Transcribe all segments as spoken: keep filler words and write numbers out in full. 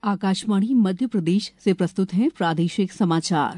आकाशवाणी मध्य प्रदेश से प्रस्तुत हैं प्रादेशिक समाचार।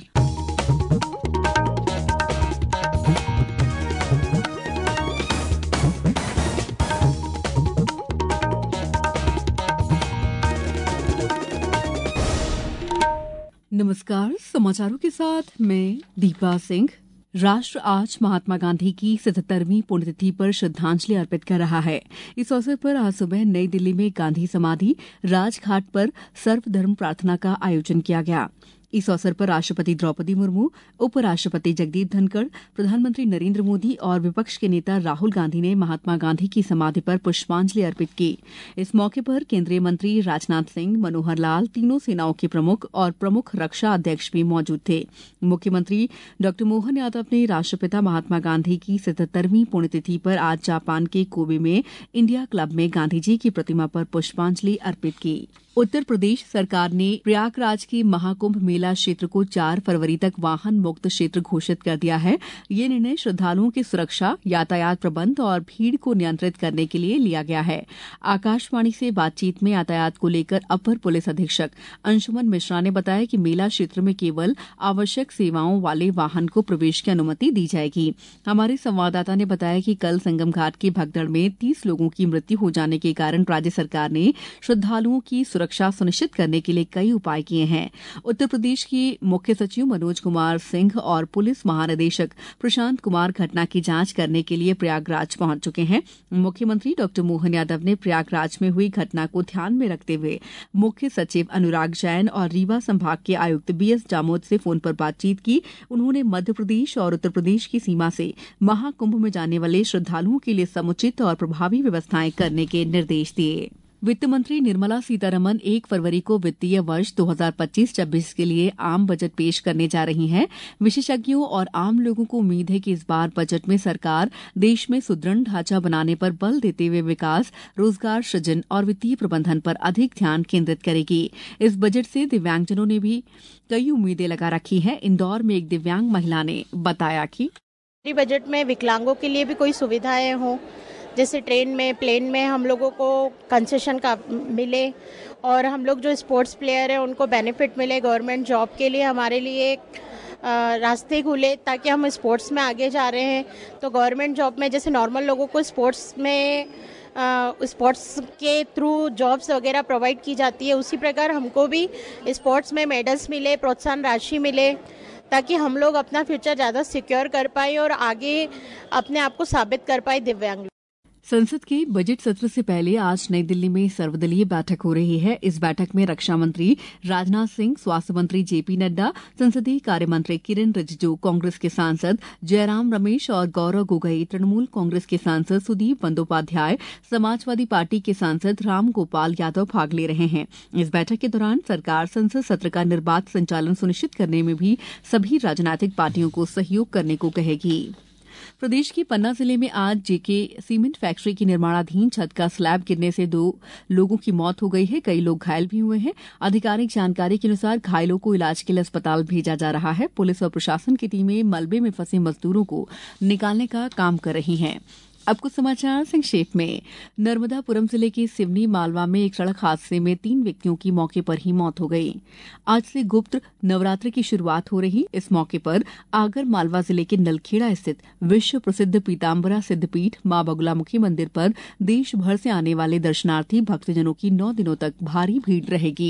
नमस्कार, समाचारों के साथ मैं दीपा सिंह। राष्ट्र आज महात्मा गांधी की सतहत्तरवीं पुण्यतिथि पर श्रद्धांजलि अर्पित कर रहा है। इस अवसर पर आज सुबह नई दिल्ली में गांधी समाधि राजघाट पर सर्वधर्म प्रार्थना का आयोजन किया गया। इस अवसर पर राष्ट्रपति द्रौपदी मुर्मू, उपराष्ट्रपति जगदीप धनखड़, प्रधानमंत्री नरेंद्र मोदी और विपक्ष के नेता राहुल गांधी ने महात्मा गांधी की समाधि पर पुष्पांजलि अर्पित की। इस मौके पर केंद्रीय मंत्री राजनाथ सिंह, मनोहर लाल, तीनों सेनाओं के प्रमुख और प्रमुख रक्षा अध्यक्ष भी मौजूद थे। मुख्यमंत्री डॉ मोहन यादव ने राष्ट्रपिता महात्मा गांधी की सतहत्तरवीं पुण्यतिथि पर आज जापान के कोबे में इंडिया क्लब में गांधी जी की प्रतिमा पर पुष्पांजलि अर्पित की। उत्तर प्रदेश सरकार ने प्रयागराज के महाकुंभ मेला क्षेत्र को चार फरवरी तक वाहन मुक्त क्षेत्र घोषित कर दिया है। ये निर्णय श्रद्धालुओं की सुरक्षा, यातायात प्रबंध और भीड़ को नियंत्रित करने के लिए लिया गया है। आकाशवाणी से बातचीत में यातायात को लेकर अपर पुलिस अधीक्षक अंशुमन मिश्रा ने बताया कि मेला क्षेत्र में केवल आवश्यक सेवाओं वाले वाहन को प्रवेश की अनुमति दी जाएगी। हमारे संवाददाता ने बताया कि कल संगम घाट की भगदड़ में तीस लोगों की मृत्यु हो जाने के कारण राज्य सरकार ने श्रद्धालुओं की सुरक्षा सुनिश्चित करने के लिए कई उपाय किए हैं। उत्तर प्रदेश के मुख्य सचिव मनोज कुमार सिंह और पुलिस महानिदेशक प्रशांत कुमार घटना की जांच करने के लिए प्रयागराज पहुंच चुके हैं। मुख्यमंत्री डॉ मोहन यादव ने प्रयागराज में हुई घटना को ध्यान में रखते हुए मुख्य सचिव अनुराग जैन और रीवा संभाग के आयुक्त बी एस जामोद से फोन पर बातचीत की। उन्होंने मध्य प्रदेश और उत्तर प्रदेश की सीमा से महाकुंभ में जाने वाले श्रद्धालुओं के लिए समुचित और प्रभावी व्यवस्थाएं करने के निर्देश दिए। वित्त मंत्री निर्मला सीतारमण एक फरवरी को वित्तीय वर्ष दो हज़ार पच्चीस छब्बीस के लिए आम बजट पेश करने जा रही हैं। विशेषज्ञों और आम लोगों को उम्मीद है कि इस बार बजट में सरकार देश में सुदृढ़ ढांचा बनाने पर बल देते हुए विकास, रोजगार सृजन और वित्तीय प्रबंधन पर अधिक ध्यान केंद्रित करेगी। इस बजट से दिव्यांगजनों ने भी कई उम्मीदें लगा रखी हैं। इंदौर में एक दिव्यांग महिला ने बताया कि बजट में विकलांगों के लिए भी कोई सुविधाएं हों, जैसे ट्रेन में, प्लेन में हम लोगों को कंसेशन का मिले और हम लोग जो स्पोर्ट्स प्लेयर हैं उनको बेनिफिट मिले। गवर्नमेंट जॉब के लिए हमारे लिए एक रास्ते खुले ताकि हम स्पोर्ट्स में आगे जा रहे हैं। तो गवर्नमेंट जॉब में जैसे नॉर्मल लोगों को स्पोर्ट्स में स्पोर्ट्स के थ्रू जॉब्स वगैरह प्रोवाइड की जाती है, उसी प्रकार हमको भी स्पोर्ट्स में मेडल्स मिले, प्रोत्साहन राशि मिले, ताकि हम लोग अपना फ्यूचर ज़्यादा सिक्योर कर पाए और आगे अपने आप को साबित कर पाए दिव्यांग। संसद के बजट सत्र से पहले आज नई दिल्ली में सर्वदलीय बैठक हो रही है। इस बैठक में रक्षा मंत्री राजनाथ सिंह, स्वास्थ्य मंत्री जेपी नड्डा, संसदीय कार्य मंत्री किरेन रिजिजू, कांग्रेस के सांसद जयराम रमेश और गौरव गोगोई, तृणमूल कांग्रेस के सांसद सुदीप बंदोपाध्याय, समाजवादी पार्टी के सांसद राम गोपाल यादव भाग ले रहे हैं। इस बैठक के दौरान सरकार संसद सत्र का निर्बाध संचालन सुनिश्चित करने में भी सभी राजनीतिक पार्टियों को सहयोग करने को कहेगी। प्रदेश के पन्ना जिले में आज जेके सीमेंट फैक्ट्री की निर्माणाधीन छत का स्लैब गिरने से दो लोगों की मौत हो गई है। कई लोग घायल भी हुए हैं। आधिकारिक जानकारी के अनुसार घायलों को इलाज के लिए अस्पताल भेजा जा रहा है। पुलिस और प्रशासन की टीमें मलबे में फंसे मजदूरों को निकालने का काम कर रही हैं। अब कुछ समाचार संक्षेप में। नर्मदापुरम जिले के सिवनी मालवा में एक सड़क हादसे में तीन व्यक्तियों की मौके पर ही मौत हो गई। आज से गुप्त नवरात्र की शुरुआत हो रही। इस मौके पर आगर मालवा जिले के नलखेड़ा स्थित विश्व प्रसिद्ध पीताम्बरा सिद्धपीठ मां बगुलामुखी मंदिर पर देश भर से आने वाले दर्शनार्थी भक्तजनों की नौ दिनों तक भारी भीड़ रहेगी।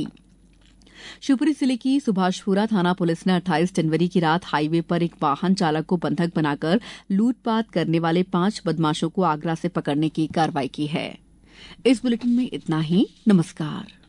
शिवपुरी जिले की सुभाषपुरा थाना पुलिस ने अट्ठाईस जनवरी की रात हाईवे पर एक वाहन चालक को बंधक बनाकर लूटपाट करने वाले पांच बदमाशों को आगरा से पकड़ने की कार्रवाई की है। इस बुलेटिन में इतना ही। नमस्कार।